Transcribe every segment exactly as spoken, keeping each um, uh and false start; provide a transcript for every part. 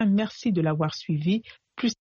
Merci de l'avoir suivi. Plus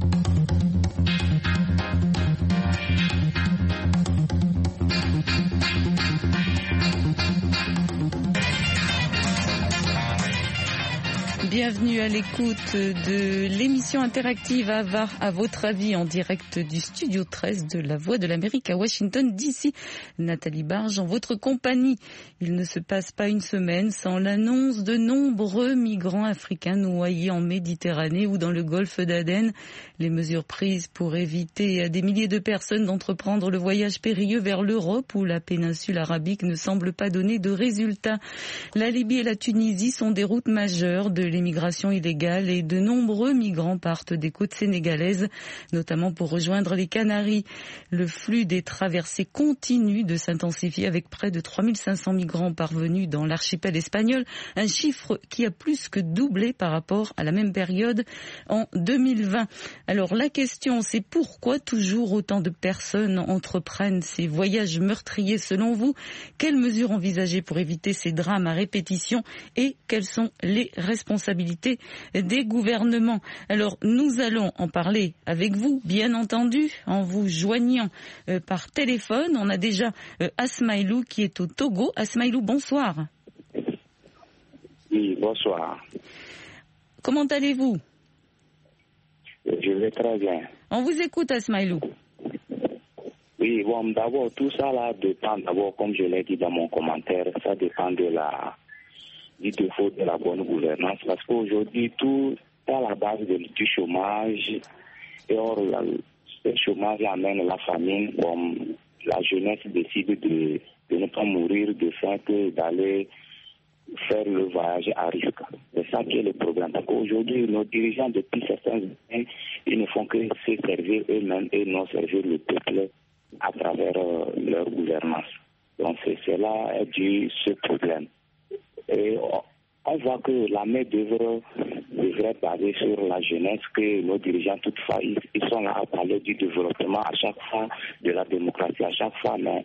Bienvenue à l'écoute de l'émission interactive Ava, à votre avis, en direct du studio treize de la Voix de l'Amérique à Washington D C. Nathalie Barge en votre compagnie. Il ne se passe pas une semaine sans l'annonce de nombreux migrants africains noyés en Méditerranée ou dans le golfe d'Aden. Les mesures prises pour éviter à des milliers de personnes d'entreprendre le voyage périlleux vers l'Europe ou la péninsule arabique ne semblent pas donner de résultats. La Libye et la Tunisie sont des routes majeures de l'immigration illégale et de nombreux migrants partent des côtes sénégalaises, notamment pour rejoindre les Canaries. Le flux des traversées continue de s'intensifier avec près de trois mille cinq cents migrants parvenus dans l'archipel espagnol, un chiffre qui a plus que doublé par rapport à la même période en deux mille vingt. Alors la question, c'est pourquoi toujours autant de personnes entreprennent ces voyages meurtriers selon vous? Quelles mesures envisager pour éviter ces drames à répétition et quelles sont les responsabilités des gouvernements? Alors nous allons en parler avec vous, bien entendu, en vous joignant euh, par téléphone. On a déjà euh, Asmaïlou qui est au Togo. Asmaïlou, bonsoir. Oui, bonsoir. Comment allez-vous? Je vais très bien. On vous écoute, Asmaïlou. Oui, bon, d'abord, tout ça là dépend, d'abord, comme je l'ai dit dans mon commentaire, ça dépend de la, du défaut de la bonne gouvernance, parce qu'aujourd'hui, tout est à la base de, du chômage, et or, la, le chômage amène la famine, comme la jeunesse décide de, de ne pas mourir de faim que d'aller faire le voyage à risque. C'est ça qui est le problème. Parce qu'aujourd'hui, nos dirigeants, depuis certains années, ils ne font que se servir eux-mêmes et non servir le peuple à travers euh, leur gouvernance. Donc c'est cela est dû ce problème. Et on, on voit que la main d'œuvre devrait baser sur la jeunesse, que nos dirigeants, toutefois, ils, ils sont là à parler du développement à chaque fois, de la démocratie à chaque fois, mais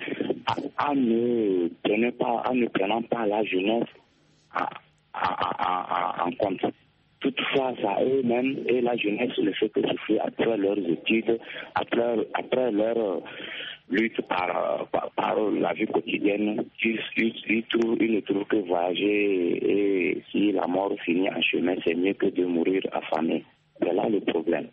en ne prenant pas, en ne prenant pas la jeunesse à, à, à, à, en compte. Toutefois, ça eux-mêmes et la jeunesse ne fait que souffrir après leurs études, après, après leur lutte par, par, par la vie quotidienne. Ils, ils, ils, trouvent, ils ne trouvent que voyager et si la mort finit en chemin, c'est mieux que de mourir affamé. C'est là le problème.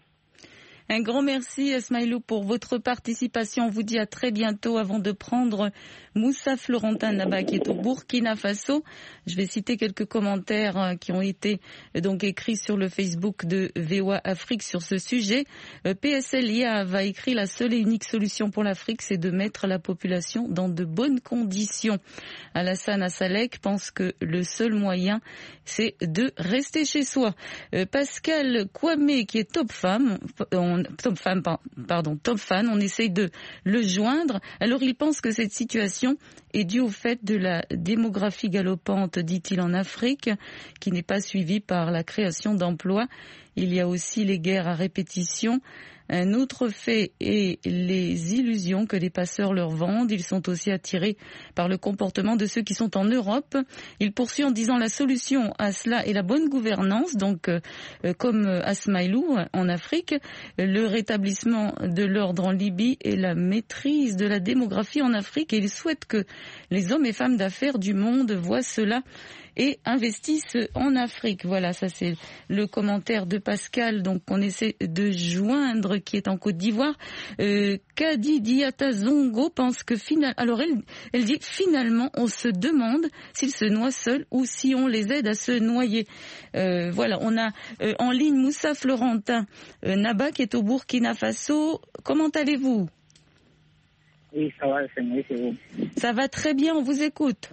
Un grand merci, Asmaïlou, pour votre participation. On vous dit à très bientôt. Avant de prendre Moussa Florentin Naba, qui est au Burkina Faso, je vais citer quelques commentaires qui ont été donc écrits sur le Facebook de V O A Afrique sur ce sujet. P S L I A va écrire: la seule et unique solution pour l'Afrique, c'est de mettre la population dans de bonnes conditions. Alassane Assalek pense que le seul moyen, c'est de rester chez soi. Pascal Kwame, qui est top femme, on Top fan, pardon, top fan, on essaye de le joindre. Alors il pense que cette situation est due au fait de la démographie galopante, dit-il, en Afrique, qui n'est pas suivie par la création d'emplois. Il y a aussi les guerres à répétition. Un autre fait est les illusions que les passeurs leur vendent. Ils sont aussi attirés par le comportement de ceux qui sont en Europe. Il poursuit en disant: la solution à cela est la bonne gouvernance, donc euh, comme Asmaïlou en Afrique, le rétablissement de l'ordre en Libye et la maîtrise de la démographie en Afrique. Et il souhaite que les hommes et femmes d'affaires du monde voient cela et investissent en Afrique. Voilà, ça c'est le commentaire de Pascal, donc on essaie de joindre, qui est en Côte d'Ivoire. Euh, Kadi Diata Zongo pense que finalement, alors elle, elle dit finalement on se demande s'ils se noient seuls ou si on les aide à se noyer. Euh, voilà, on a euh, en ligne Moussa Florentin euh, Naba qui est au Burkina Faso. Comment allez-vous? Oui, ça va, c'est mieux, c'est vous. Ça va très bien, on vous écoute.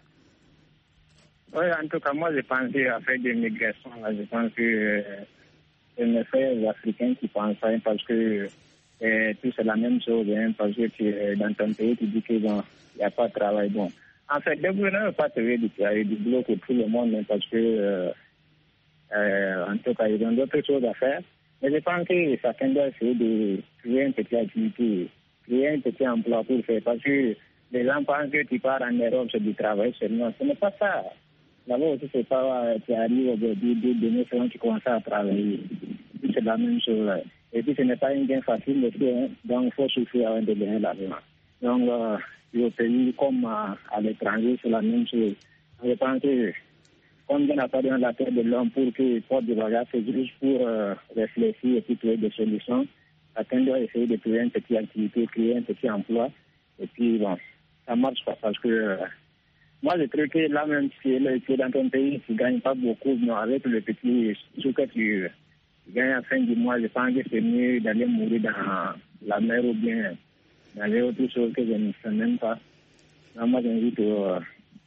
Oui, en tout cas, moi, j'ai pensé à faire des migrations. Là. Je pense que euh, c'est mes frères africains qui pensent ça, parce que euh, tout c'est la même chose. Hein, parce que tu, euh, dans ton pays, tu dis qu'il bon, n'y a pas de travail. Bon, en fait, le gouvernement ne veut pas trouver du travail, du boulot pour tout le monde, hein, parce que, euh, euh, en tout cas, ils ont d'autres choses à faire. Mais je pense que chacun doit essayer de trouver une petite activité, trouver un petit emploi pour faire. Parce que les gens pensent que tu pars en Europe, c'est du travail seulement. Ce n'est pas ça. D'abord aussi, c'est pas qui arrive aujourd'hui, deux demi selon qui commencent à travailler. C'est la même chose. Et puis, ce n'est pas une gain facile aussi, hein. Donc, il faut souffrir avant de gagner l'argent. Donc, euh, au pays comme à, à l'étranger, c'est la même chose. Je pense que, comme il n'a pas dans la tête de l'homme pour qu'il porte du bagage, c'est juste pour euh, réfléchir et puis trouver des solutions. Chacun doit essayer de trouver une petite activité, créer un petit emploi. Et puis, bon, ça marche pas parce que euh, moi, je trouve que là, même si tu es dans ton pays, tu ne gagnes pas beaucoup, mais avec le petit sou que tu gagnes à la fin du mois, je pense que c'est mieux d'aller mourir dans la mer ou bien dans les autres choses que je ne sais même pas. Là, moi, j'invite euh,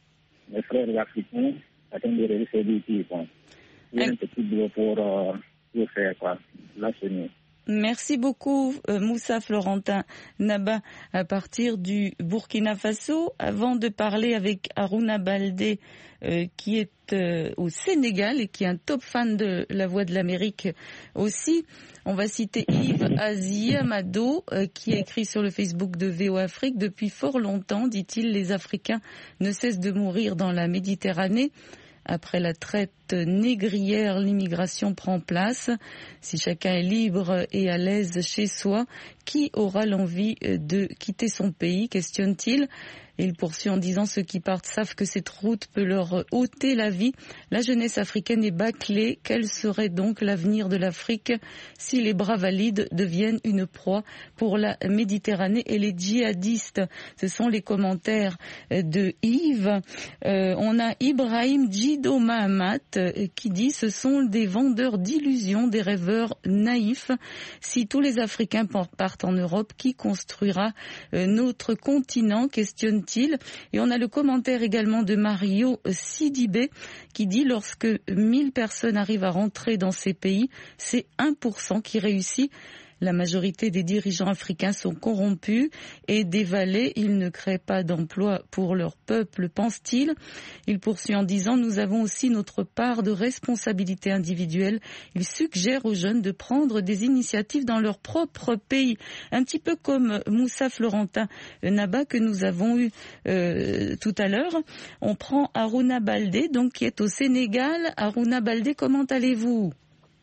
mes frères africains à de réussir ici. Bon. Il y a un petit boulot pour, euh, pour faire, quoi. Là, c'est mieux. Merci beaucoup euh, Moussa Florentin Naba à partir du Burkina Faso. Avant de parler avec Aruna Baldé euh, qui est euh, au Sénégal et qui est un top fan de La Voix de l'Amérique aussi, on va citer Yves Aziamado euh, qui a écrit sur le Facebook de V O Afrique: depuis fort longtemps, dit-il, les Africains ne cessent de mourir dans la Méditerranée. Après la traite négrière, l'immigration prend place. Si chacun est libre et à l'aise chez soi, qui aura l'envie de quitter son pays, questionne-t-il. Et il poursuit en disant: ceux qui partent savent que cette route peut leur ôter la vie. La jeunesse africaine est bâclée. Quel serait donc l'avenir de l'Afrique si les bras valides deviennent une proie pour la Méditerranée et les djihadistes? Ce sont les commentaires de Yves. Euh, on a Ibrahim Djido Mahamat euh, qui dit: ce sont des vendeurs d'illusions, des rêveurs naïfs. Si tous les Africains partent en Europe, qui construira euh, notre continent, questionne Et on a le commentaire également de Mario Sidibé qui dit: lorsque mille personnes arrivent à rentrer dans ces pays, c'est un pour cent qui réussit. La majorité des dirigeants africains sont corrompus et dévalés. Ils ne créent pas d'emplois pour leur peuple, pense-t-il. Il poursuit en disant: nous avons aussi notre part de responsabilité individuelle. Il suggère aux jeunes de prendre des initiatives dans leur propre pays. Un petit peu comme Moussa Florentin Naba que nous avons eu euh, tout à l'heure. On prend Aruna Baldé, donc qui est au Sénégal. Aruna Baldé, comment allez-vous ?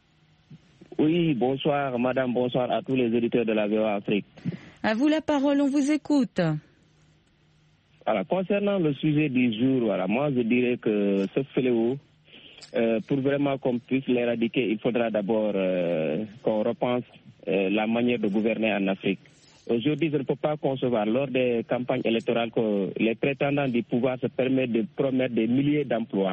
Oui, bonsoir madame, bonsoir à tous les auditeurs de la V O Afrique. À vous la parole, on vous écoute. Voilà, concernant le sujet du jour, voilà, moi je dirais que ce fléau, euh, pour vraiment qu'on puisse l'éradiquer, il faudra d'abord euh, qu'on repense euh, la manière de gouverner en Afrique. Aujourd'hui, je ne peux pas concevoir, lors des campagnes électorales, que les prétendants du pouvoir se permettent de promettre des milliers d'emplois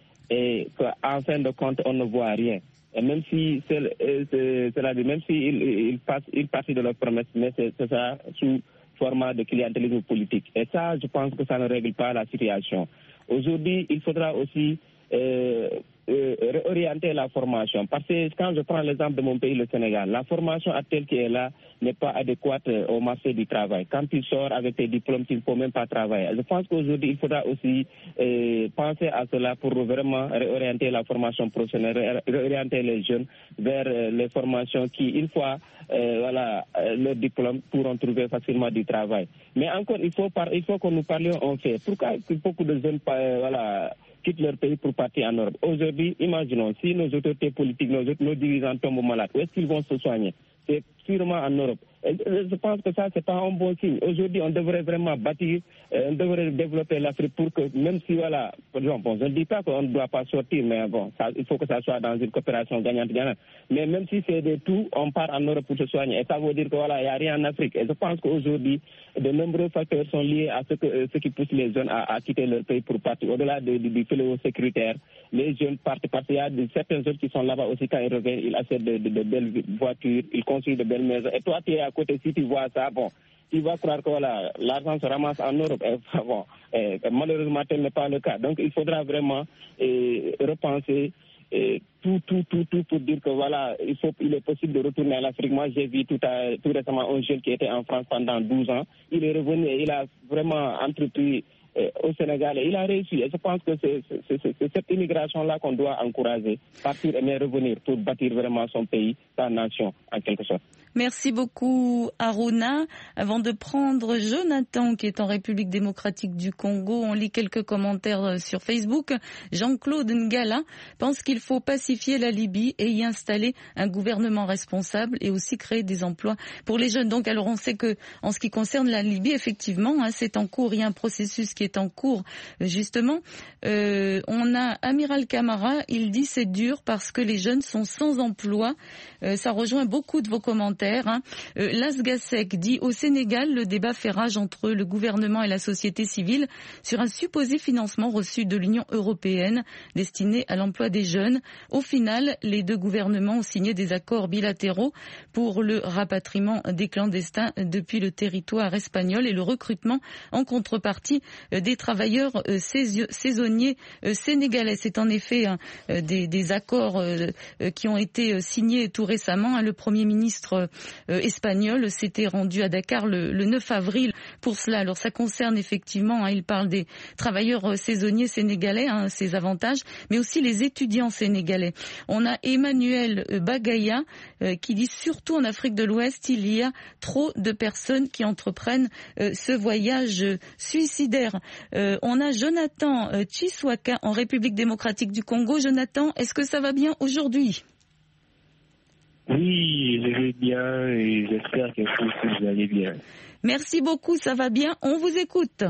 et qu'en fin de compte, on ne voit rien. Et même si c'est, c'est, cela dit, même s'ils ils passent une partie de leurs promesses, mais c'est, c'est ça sous format de clientélisme politique. Et ça, je pense que ça ne règle pas la situation. Aujourd'hui, il faudra aussi euh, euh, réorienter la formation. Parce que quand je prends l'exemple de mon pays, le Sénégal, la formation telle qui est là n'est pas adéquate au marché du travail. Quand tu sors avec tes diplômes, tu ne peux même pas travailler. Je pense qu'aujourd'hui, il faudra aussi euh, penser à cela pour vraiment réorienter la formation professionnelle, réorienter les jeunes vers euh, les formations qui, une fois euh, voilà, euh, leur diplôme, pourront trouver facilement du travail. Mais encore, il faut, par, il faut que nous parlions en fait. Pourquoi beaucoup de jeunes euh, voilà, quittent leur pays pour partir en Europe? Aujourd'hui, imaginons, si nos autorités politiques, nos, nos dirigeants tombent malades, où est-ce qu'ils vont se soigner? C'est sûrement en Europe. Et je pense que ça, c'est pas un bon signe. Aujourd'hui, on devrait vraiment bâtir, euh, on devrait développer l'Afrique pour que, même si, voilà, par exemple, bon, je ne dis pas qu'on ne doit pas sortir, mais bon, ça, il faut que ça soit dans une coopération gagnante-gagnante. Mais même si c'est de tout, on part en Europe pour se soigner. Et ça veut dire que, voilà, il n'y a rien en Afrique. Et je pense qu'aujourd'hui, de nombreux facteurs sont liés à ce, que, euh, ce qui pousse les jeunes à, à quitter leur pays pour partir. Au-delà de, de, du fléau sécuritaire, les jeunes partent parce qu'il y a de, certains jeunes qui sont là-bas aussi. Quand ils reviennent, ils achètent de, de, de belles voitures, ils construisent de belles maisons. Et toi, tu es à côté, si tu vois ça, bon, tu vas croire que voilà, l'argent se ramasse en Europe. Et, bon, et, malheureusement, tel n'est pas le cas. Donc, il faudra vraiment et, repenser et, tout, tout, tout, tout pour dire que voilà, il, faut, il est possible de retourner à l'Afrique. Moi, j'ai vu tout, à, tout récemment un jeune qui était en France pendant douze ans. Il est revenu et il a vraiment entrepris au Sénégal. Il a réussi et je pense que c'est, c'est, c'est, c'est cette immigration-là qu'on doit encourager, partir et revenir pour bâtir vraiment son pays, sa nation en quelque sorte. Merci beaucoup Aruna. Avant de prendre Jonathan qui est en République démocratique du Congo, on lit quelques commentaires sur Facebook. Jean-Claude Ngala pense qu'il faut pacifier la Libye et y installer un gouvernement responsable et aussi créer des emplois pour les jeunes. Donc alors on sait que en ce qui concerne la Libye, effectivement, hein, c'est en cours, il y a un processus qui est en cours justement. Euh, on a Amiral Camara, il dit c'est dur parce que les jeunes sont sans emploi. Euh, ça rejoint beaucoup de vos commentaires. Hein. Euh, Las Gasek dit au Sénégal, le débat fait rage entre le gouvernement et la société civile sur un supposé financement reçu de l'Union européenne destiné à l'emploi des jeunes. Au final, les deux gouvernements ont signé des accords bilatéraux pour le rapatriement des clandestins depuis le territoire espagnol et le recrutement en contrepartie des travailleurs saisonniers sénégalais. C'est en effet hein, des, des accords qui ont été signés tout récemment. Le Premier ministre Euh, espagnol s'était rendu à Dakar le, le neuf avril pour cela. Alors ça concerne effectivement, hein, il parle des travailleurs euh, saisonniers sénégalais, hein, ces avantages, mais aussi les étudiants sénégalais. On a Emmanuel euh, Bagaya euh, qui dit surtout en Afrique de l'Ouest, il y a trop de personnes qui entreprennent euh, ce voyage euh, suicidaire. Euh, on a Jonathan euh, Chiswaka en République démocratique du Congo. Jonathan, est-ce que ça va bien aujourd'hui ? Oui, je vais bien et j'espère que vous allez bien. Merci beaucoup, ça va bien. On vous écoute.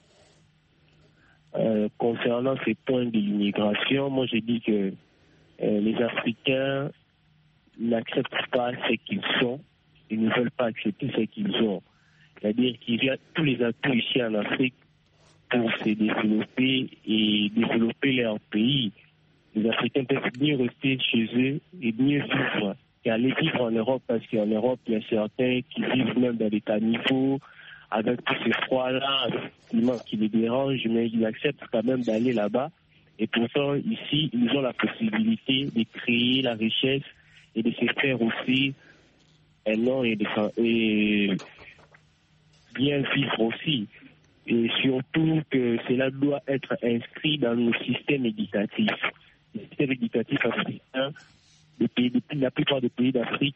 Euh, concernant ces points de l'immigration, moi je dis que euh, les Africains n'acceptent pas ce qu'ils sont. Ils ne veulent pas accepter ce qu'ils ont. C'est-à-dire qu'il y a tous les atouts ici en Afrique pour se développer et développer leur pays. Les Africains peuvent bien rester chez eux et mieux vivre qu'aller vivre en Europe, parce qu'en Europe, il y a certains qui vivent même dans des caniveaux, avec tous ces froids-là, avec le climat qui les dérange, mais ils acceptent quand même d'aller là-bas. Et pourtant, ici, ils ont la possibilité de créer la richesse et de se faire aussi un nom et, de, et bien vivre aussi. Et surtout que cela doit être inscrit dans nos systèmes éducatifs. Le système éducatif africain, les pays, la plupart des pays d'Afrique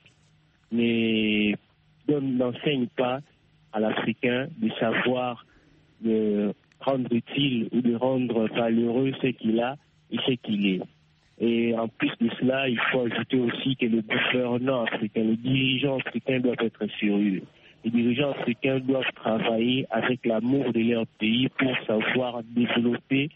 n'enseignent pas à l'Africain de savoir de rendre utile ou de rendre valeureux ce qu'il a et ce qu'il est. Et en plus de cela, il faut ajouter aussi que les gouvernants africains, les dirigeants africains doivent être sérieux. Les dirigeants africains doivent travailler avec l'amour de leur pays pour savoir développer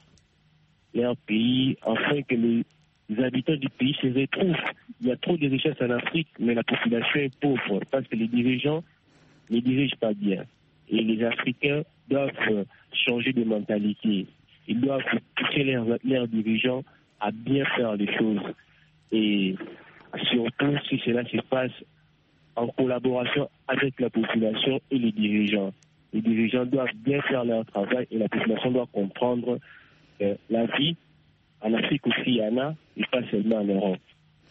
leur pays afin que les Les habitants du pays se retrouvent. Il y a trop de richesses en Afrique, mais la population est pauvre parce que les dirigeants ne dirigent pas bien. Et les Africains doivent changer de mentalité. Ils doivent pousser leurs, leurs dirigeants à bien faire les choses. Et surtout, si cela se passe en collaboration avec la population et les dirigeants. Les dirigeants doivent bien faire leur travail et la population doit comprendre euh, la vie. En Afrique aussi, il y en a, et pas seulement en Europe.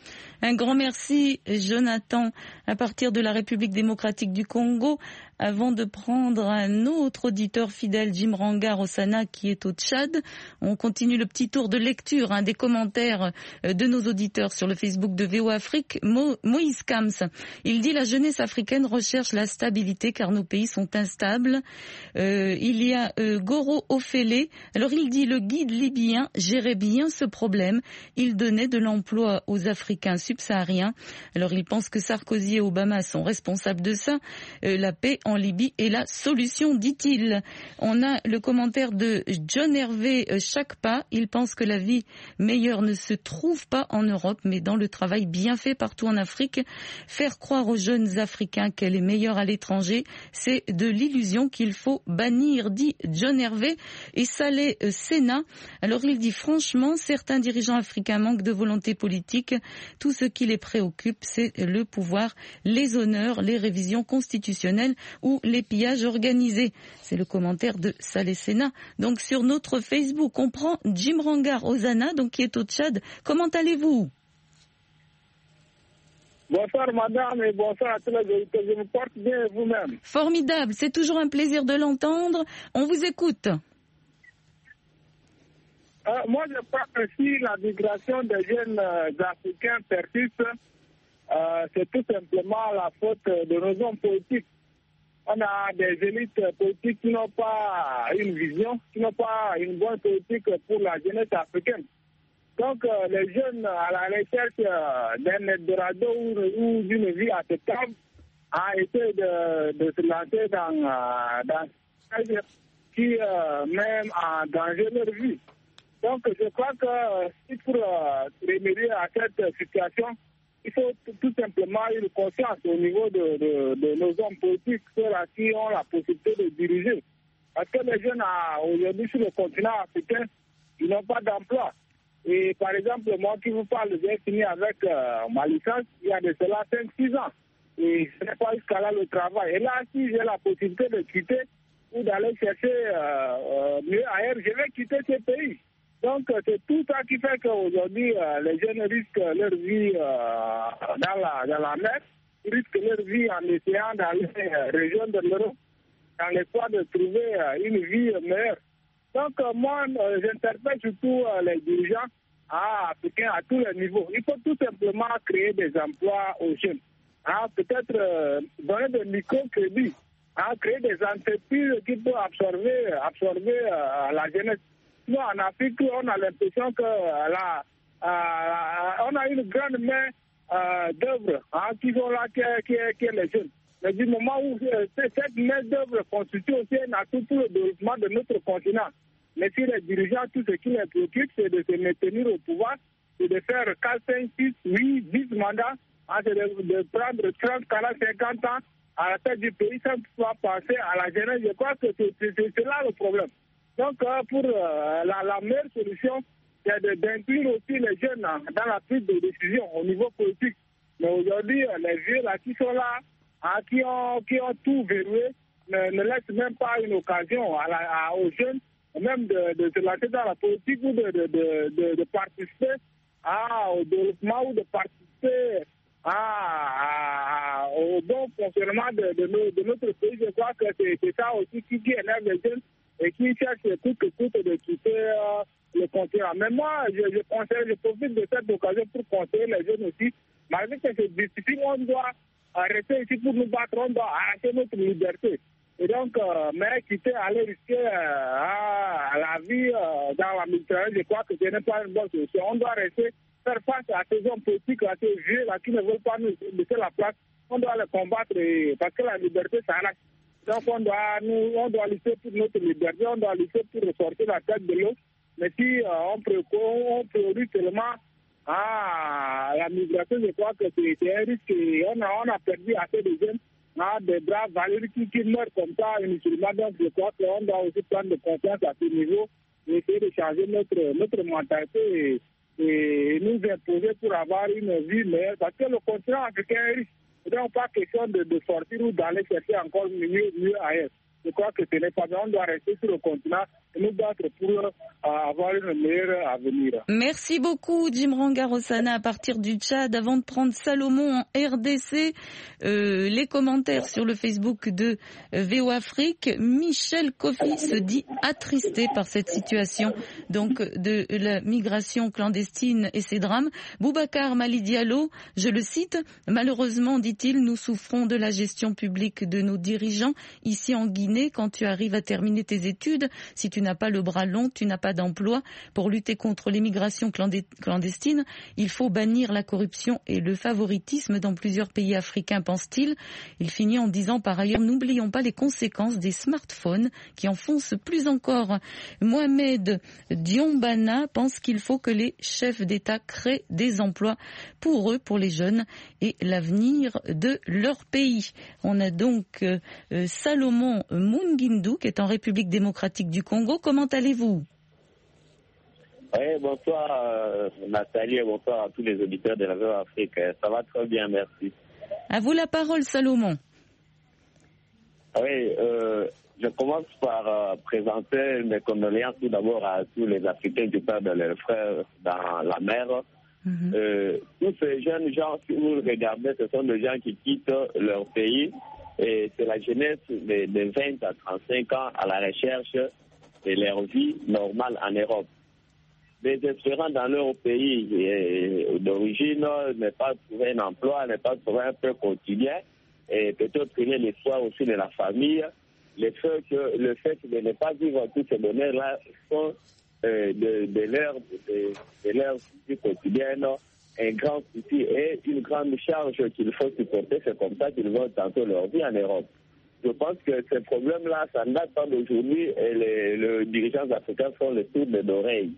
Un grand merci, Jonathan, à partir de la République démocratique du Congo. Avant de prendre un autre auditeur fidèle, Jim Rangar Osana, qui est au Tchad, on continue le petit tour de lecture hein, des commentaires de nos auditeurs sur le Facebook de V O Afrique. Mo, Moïse Kams, il dit la jeunesse africaine recherche la stabilité car nos pays sont instables. Euh, il y a euh, Goro Ofele. Alors il dit le guide libyen gérait bien ce problème. Il donnait de l'emploi aux Africains subsahariens. Alors il pense que Sarkozy et Obama sont responsables de ça. Euh, la paix en Libye est la solution, dit-il. On a le commentaire de John Hervé Chakpa. Il pense que la vie meilleure ne se trouve pas en Europe, mais dans le travail bien fait partout en Afrique. Faire croire aux jeunes Africains qu'elle est meilleure à l'étranger, c'est de l'illusion qu'il faut bannir, dit John Hervé. Et Saleh Sena, alors il dit franchement, certains dirigeants africains manquent de volonté politique. Tout ce qui les préoccupe, c'est le pouvoir, les honneurs, les révisions constitutionnelles ou les pillages organisés. C'est le commentaire de Saleh Sena. Donc sur notre Facebook, on prend Jim Rangar Osana, donc qui est au Tchad. Comment allez-vous? Bonsoir madame et bonsoir à tous les auditeurs. Je me porte bien et vous-même. Formidable, c'est toujours un plaisir de l'entendre. On vous écoute. Euh, moi, je crois que si la migration des jeunes euh, africains persiste, euh, c'est tout simplement la faute de nos hommes politiques. On a des élites politiques qui n'ont pas une vision, qui n'ont pas une bonne politique pour la jeunesse africaine. Donc, euh, les jeunes à la recherche euh, d'un Eldorado ou, ou d'une vie acceptable ont essayé de, de se lancer dans, euh, dans ce qui euh, met en danger leur vie. Donc, je crois que euh, si pour euh, remédier à cette situation, il faut tout simplement une conscience au niveau de, de, de nos hommes politiques, ceux-là qui ont la possibilité de diriger. Parce que les jeunes aujourd'hui sur le continent africain, ils n'ont pas d'emploi. Et par exemple, moi qui vous parle, j'ai fini avec euh, ma licence il y a de cela cinq six ans. Et ce n'est pas jusqu'à là le travail. Et là, si j'ai la possibilité de quitter ou d'aller chercher euh, euh, mieux ailleurs, je vais quitter ce pays. Donc, c'est tout ça qui fait qu'aujourd'hui, euh, les jeunes risquent leur vie euh, dans, la, dans la mer, ils risquent leur vie en essayant d'aller euh, rejoindre l'Europe dans l'espoir de trouver euh, une vie meilleure. Donc, euh, moi, euh, j'interpelle surtout euh, les dirigeants ah, africains à tous les niveaux. Il faut tout simplement créer des emplois aux jeunes. Ah, peut-être euh, donner des microcrédits, ah, créer des entreprises qui peuvent absorber, absorber euh, la jeunesse. Nous, en Afrique, on a l'impression que euh, la, euh, on a une grande main euh, d'œuvre hein, qui sont là, qui, qui, qui est les jeunes. Mais du moment où euh, cette main d'œuvre constitue aussi un atout pour le développement de notre continent. Mais si les dirigeants, tout ce qui les préoccupe, c'est de se maintenir au pouvoir, c'est de faire quatre, cinq, six, huit, dix mandats, hein, c'est de, de prendre trente, quarante, cinquante ans à la tête du pays sans pouvoir penser à la jeunesse. Je crois que c'est, c'est, c'est là le problème. Donc, euh, pour euh, la, la meilleure solution, c'est de, d'inclure aussi les jeunes hein, dans la prise de décision au niveau politique. Mais aujourd'hui, les vieux là qui sont là, hein, qui, ont, qui ont tout verrouillé, ne, ne laissent même pas une occasion à la, à, aux jeunes, même de, de se lancer dans la politique ou de, de, de, de, de participer à, au développement ou de participer à, à, au bon fonctionnement de, de, nos, de notre pays. Je crois que c'est, c'est ça aussi qui, qui énerve les jeunes et qui cherchent coûte que coûte de quitter euh, le continent. Mais moi, je, je conseille, je profite de cette occasion pour conseiller les jeunes aussi. Malgré que c'est difficile, on doit rester ici pour nous battre, on doit arracher notre liberté. Et donc, euh, mais quitter, aller risquer euh, à la vie euh, dans la Méditerranée, je crois que ce n'est pas une bonne solution. On doit rester, faire face à ces hommes politiques, à ces vieux là, qui ne veulent pas nous laisser la place. On doit les combattre et, parce que la liberté, ça arrache. Donc, on doit, nous, on doit lutter pour notre liberté, on doit lutter pour ressortir la tête de l'eau. Mais si euh, on, on priorise seulement ah, la migration, je crois que c'est, c'est un risque. On a, on a perdu assez de jeunes. Ah, des braves valeurs qui, qui meurent comme ça inutilement. Donc, je crois qu'on doit aussi prendre de confiance à ce niveau et essayer de changer notre, notre mentalité et, et nous imposer pour avoir une vie meilleure. Parce que le continent africain est riche. Ce n'est pas question de, de sortir ou d'aller chercher encore mieux, mieux ailleurs. Je crois que ce n'est pas bien. On doit rester sur le continent et nous battre pour euh, avoir une meilleure avenir. Merci beaucoup, Djimran Garosana, à partir du Tchad. Avant de prendre Salomon en R D C, euh, les commentaires sur le Facebook de euh, V O Afrique. Michel Kofi se dit attristé par cette situation donc de la migration clandestine et ses drames. Boubacar Mali Diallo, je le cite, malheureusement, dit-il, nous souffrons de la gestion publique de nos dirigeants. Ici en Guinée, quand tu arrives à terminer tes études, si tu n'as pas le bras long, tu n'as pas d'emploi. Pour lutter contre l'immigration clandestine, il faut bannir la corruption et le favoritisme dans plusieurs pays africains, pense-t-il. Il finit en disant par ailleurs, n'oublions pas les conséquences des smartphones qui enfoncent plus encore. Mohamed Diombana pense qu'il faut que les chefs d'État créent des emplois pour eux, pour les jeunes et l'avenir de leur pays. On a donc euh, Salomon Mungindu qui est en République démocratique du Congo. Comment allez-vous? Oui, bonsoir euh, Nathalie et bonsoir à tous les auditeurs de la V O Afrique. Ça va très bien, merci. À vous la parole, Salomon. Oui, euh, je commence par euh, présenter mes condoléances tout d'abord à tous les Africains qui perdent leurs frères dans la mer. Mm-hmm. Euh, tous ces jeunes gens, si vous regardez, ce sont des gens qui quittent leur pays et c'est la jeunesse de, de vingt à trente-cinq ans à la recherche de leur vie normale en Europe. désespérant dans leur pays d'origine, ne pas trouver un emploi, ne pas trouver un peu quotidien, et peut-être créer l'espoir aussi de la famille. Le fait, que, le fait de ne pas vivre tous ces bonheurs-là sont euh, de, de, leur, de, de leur vie quotidienne un grand souci et une grande charge qu'il faut supporter. C'est comme ça qu'ils vont tenter leur vie en Europe. Je pense que ces problèmes-là, ça ne date pas d'aujourd'hui et les, les dirigeants africains font le tour de l'oreille.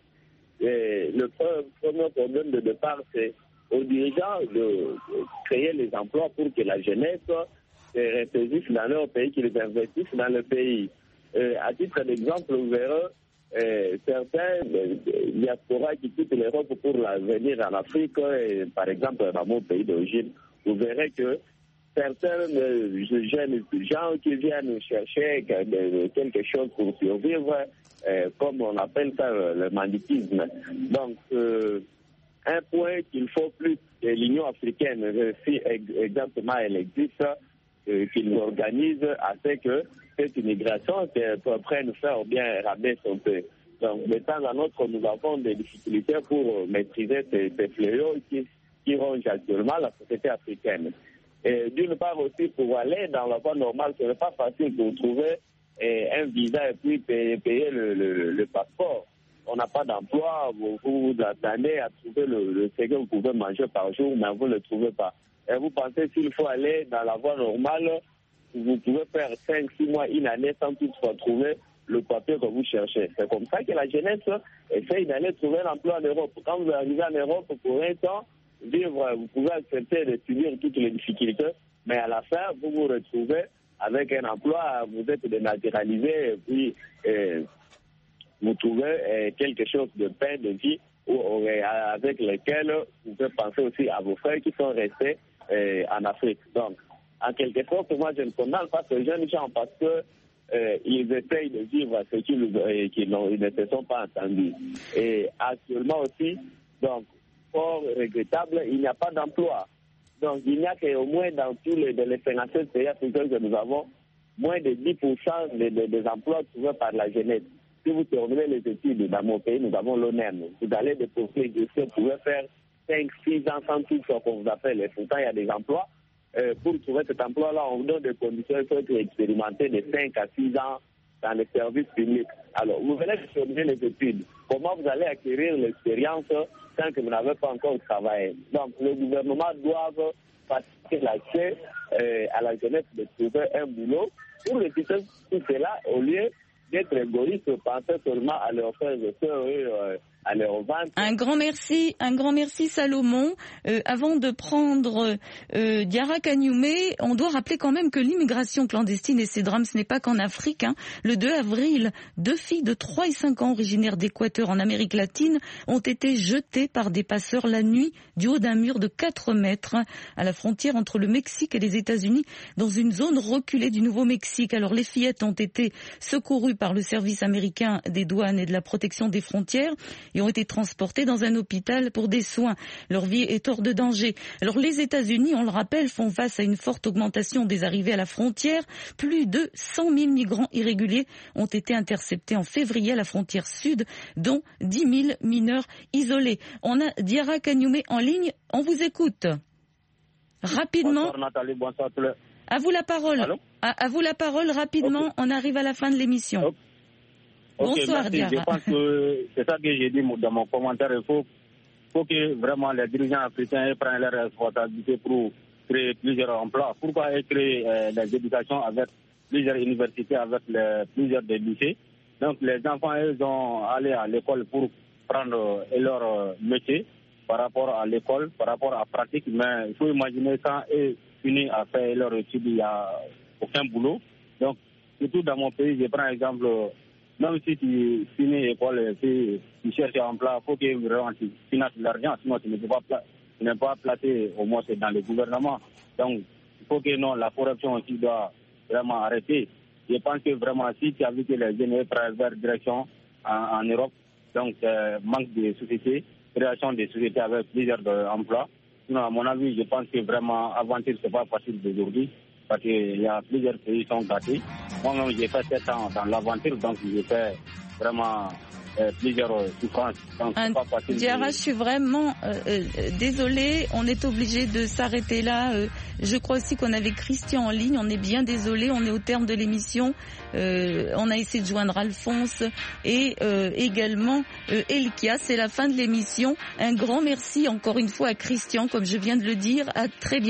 Et le premier problème de départ, c'est aux dirigeants de créer les emplois pour que la jeunesse ressaisisse dans leur pays, qu'ils investissent dans le pays. Et à titre d'exemple, vous verrez euh, certains euh, diasporas qui quittent l'Europe pour la, venir en Afrique, et, par exemple dans mon pays d'origine, vous verrez que certains euh, jeunes gens qui viennent chercher quelque chose pour survivre, euh, comme on appelle ça le banditisme. Donc, euh, un point qu'il faut plus que l'Union africaine, si exactement elle existe, euh, qu'ils organisent afin que cette immigration prenne fin ou bien rabaisse un peu. Donc, de temps à autre, nous avons des difficultés pour maîtriser ces, ces fléaux qui, qui rongent actuellement la société africaine. Et d'une part aussi, pour aller dans la voie normale, ce n'est pas facile pour trouver eh, un visa et puis payer, payer le, le, le passeport. On n'a pas d'emploi, vous vous attendez à trouver le, le ce que vous pouvez manger par jour, mais vous ne le trouvez pas. Et vous pensez s'il faut aller dans la voie normale, vous pouvez faire cinq, six mois, une année sans toutefois trouver le papier que vous cherchez. C'est comme ça que la jeunesse essaye d'aller trouver un emploi en Europe. Quand vous arrivez en Europe, pour un temps, vivre, vous pouvez accepter de subir toutes les difficultés, mais à la fin, vous vous retrouvez avec un emploi, vous êtes dénaturalisé, et puis euh, vous trouvez euh, quelque chose de pain de vie ou, euh, avec lequel vous pouvez penser aussi à vos frères qui sont restés euh, en Afrique. Donc, en quelque sorte, moi, je ne condamne pas ces jeunes gens parce que euh, ils essayent de vivre ce qu'ils euh, qu'ils ils ne se sont pas entendus. Et actuellement aussi, donc, fort regrettable, il n'y a pas d'emploi. Donc, il n'y a qu'au moins dans tous les, les cinquante-sept pays africains que nous avons, moins de dix pour cent des de, de emplois trouvés par la jeunesse. Si vous terminez les études dans mon pays, nous avons l'O N E M. Vous allez déposer des dossiers, vous pouvez faire cinq, six ans sans tout ce qu'on vous appelle. Et pourtant, il y a des emplois. Euh, pour trouver cet emploi-là, on vous donne des conditions, il faut être expérimenté de cinq à six ans dans les services publics. Alors, vous venez de terminer les études. Comment vous allez acquérir l'expérience tant que vous n'avez pas encore travaillé? Donc, le gouvernement doit faciliter l'accès euh, à la jeunesse de trouver un boulot pour éviter tout cela, au lieu d'être égoïste, penser seulement à leurs frères et sœurs et euh, à leur vente. Un grand merci, un grand merci Salomon. Euh, avant de prendre euh, Diarra Kagnoumé, on doit rappeler quand même que l'immigration clandestine et ses drames, ce n'est pas qu'en Afrique. Hein. Le deux avril, deux filles de trois et cinq ans originaires d'Équateur en Amérique latine ont été jetées par des passeurs la nuit du haut d'un mur de quatre mètres à la frontière entre le Mexique et les États-Unis dans une zone reculée du Nouveau-Mexique. Alors les fillettes ont été secourues par le service américain des douanes et de la protection des frontières et ont été transportés dans un hôpital pour des soins. Leur vie est hors de danger. Alors les États-Unis, on le rappelle, font face à une forte augmentation des arrivées à la frontière. Plus de cent mille migrants irréguliers ont été interceptés en février à la frontière sud, dont dix mille mineurs isolés. On a Diarra Kagnoumé en ligne. On vous écoute. Rapidement. Bonsoir Nathalie, bonsoir tout le monde. À vous la parole. À, à vous la parole rapidement. Okay. On arrive à la fin de l'émission. Okay. Bonsoir, okay, Diarra. Je pense que c'est ça que j'ai dit dans mon commentaire. Il faut, faut que vraiment les dirigeants africains prennent leurs responsabilités pour créer plusieurs emplois. Pourquoi créer euh, des éducations avec plusieurs universités, avec les, plusieurs des lycées? Donc les enfants, ils ont allé à l'école pour prendre euh, leur euh, métier par rapport à l'école, par rapport à la pratique. Mais il faut imaginer quand ils finissent à faire leur étude, il n'y a aucun boulot. Donc, surtout dans mon pays, je prends exemple. Même si tu finis l'école, si tu cherches un emploi, il faut que tu finances l'argent, sinon tu ne peux pas, tu n'es pas placé au moins dans le gouvernement. Donc, il faut que non, la corruption aussi doit vraiment arrêter. Je pense que vraiment, si tu as vu que les jeunes prennent vers direction en, en Europe, donc euh, manque de sociétés, création de sociétés avec plusieurs emplois. Sinon, à mon avis, je pense que vraiment, aventure, ce n'est pas facile d'aujourd'hui. Parce qu'il y a plusieurs pays qui sont gâtés. Moi-même, j'ai fait sept ans dans l'aventure, donc j'ai fait vraiment euh, plusieurs souffrances. Donc, Un, pas facile Diarra, de... je suis vraiment euh, euh, désolée, on est obligé de s'arrêter là. Euh, je crois aussi qu'on avait Christian en ligne, on est bien désolé, on est au terme de l'émission. Euh, on a essayé de joindre Alphonse et euh, également euh, Elkia. C'est la fin de l'émission. Un grand merci encore une fois à Christian, comme je viens de le dire. À très bientôt.